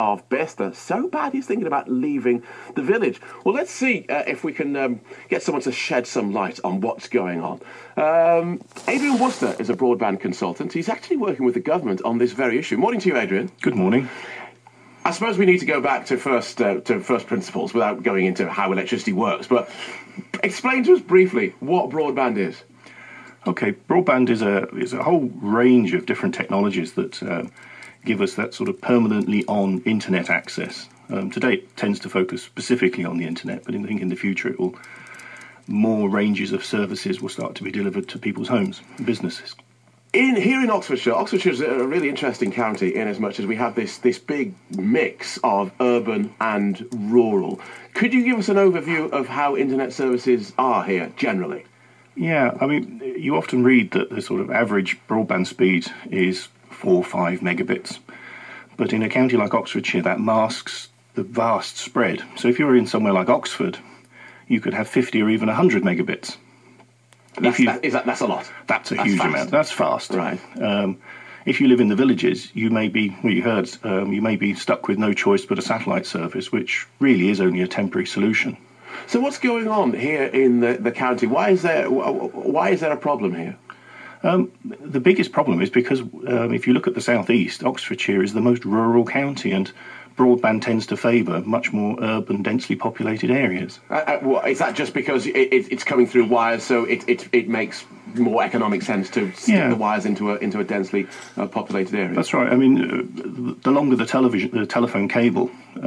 of Bicester. So bad he's thinking about leaving the village. Well, let's see if we can get someone to shed some light on what's going on. Adrian Worcester is a broadband consultant. He's actually working with the government on this very issue. Morning to you, Adrian. Good morning. I suppose we need to go back to first principles without going into how electricity works, but explain to us briefly what broadband is. Okay, broadband is a whole range of different technologies that give us that sort of permanently on internet access. Today it tends to focus specifically on the internet, but I think in the future more ranges of services will start to be delivered to people's homes and businesses. Here in Oxfordshire is a really interesting county in as much as we have this big mix of urban and rural. Could you give us an overview of how internet services are here generally? Yeah, I mean, you often read that the sort of average broadband speed is 4 or 5 megabits. But in a county like Oxfordshire, that masks the vast spread. So if you're in somewhere like Oxford, you could have 50 or even 100 megabits. That's a lot. That's a huge amount. That's fast. Right. If you live in the villages, you may be, well, you heard, you may be stuck with no choice but a satellite service, which really is only a temporary solution. So what's going on here in the county? Why is there a problem here? The biggest problem is because if you look at the southeast, Oxfordshire is the most rural county, and broadband tends to favour much more urban, densely populated areas. Is that just because it's coming through wires, so it makes more economic sense to stick the wires into a densely populated area? That's right. I mean, the longer the telephone cable,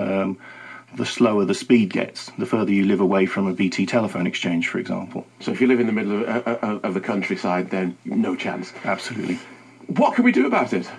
the slower the speed gets, the further you live away from a BT telephone exchange, for example. So if you live in the middle of the countryside, then no chance. Absolutely. What can we do about it?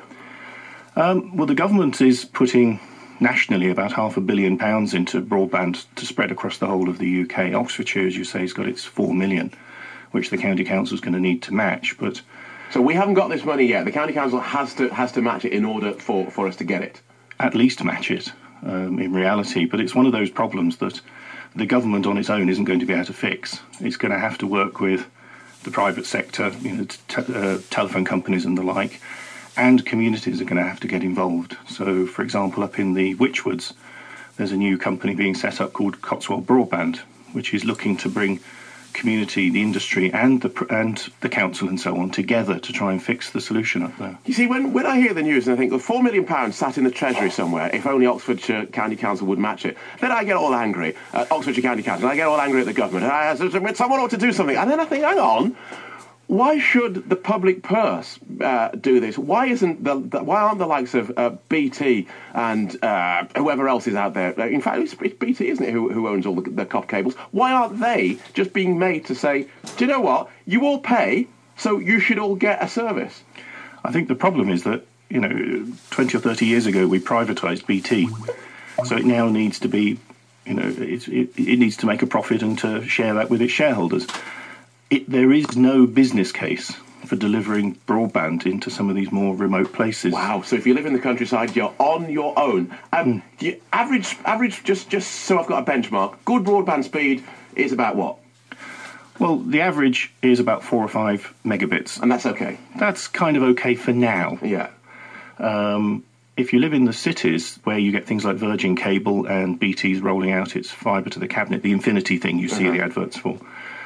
Well, the government is putting nationally about £500 million into broadband to spread across the whole of the UK. Oxfordshire, as you say, has got its 4 million, which the county council is going to need to match. But so we haven't got this money yet. The county council has to match it in order for us to get it. At least match it. In reality, but it's one of those problems that the government on its own isn't going to be able to fix. It's going to have to work with the private sector, telephone companies and the like, and communities are going to have to get involved. So, for example, up in the Wychwoods, there's a new company being set up called Cotswold Broadband, which is looking to bring community, the industry, and the council and so on together to try and fix the solution up there. You see, when I hear the news and I think, well, £4 million sat in the Treasury somewhere, if only Oxfordshire County Council would match it, then I get all angry at Oxfordshire County Council, and I get all angry at the government, and someone ought to do something. And then I think, hang on, why should the public purse do this? Why aren't the likes of BT and whoever else is out there? In fact, it's BT, isn't it, who owns all the copper cables? Why aren't they just being made to say, do you know what? You all pay, so you should all get a service. I think the problem is that 20 or 30 years ago we privatised BT, so it now needs to be, it needs to make a profit and to share that with its shareholders. There is no business case for delivering broadband into some of these more remote places. Wow! So if you live in the countryside, you're on your own. The average, just so I've got a benchmark. Good broadband speed is about what? Well, the average is about 4 or 5 megabits, and that's okay. That's kind of okay for now. Yeah. If you live in the cities where you get things like Virgin Cable and BT's rolling out its fibre to the cabinet, the Infinity thing you see the adverts for.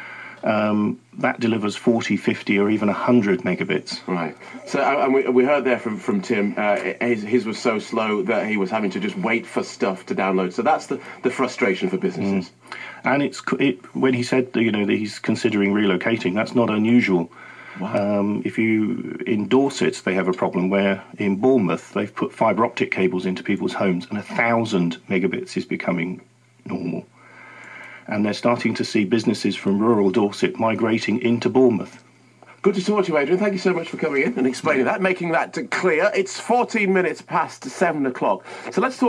That delivers 40, 50 or even 100 megabits. Right. So and we heard there from Tim, his was so slow that he was having to just wait for stuff to download. So that's the frustration for businesses. And when he said that he's considering relocating, that's not unusual. Wow. If you in Dorset, they have a problem where in Bournemouth they've put fibre optic cables into people's homes, and 1,000 megabits is becoming normal. And they're starting to see businesses from rural Dorset migrating into Bournemouth. Good to talk to you, Adrian. Thank you so much for coming in and explaining that, making that clear. It's 14 minutes past 7 o'clock. So let's talk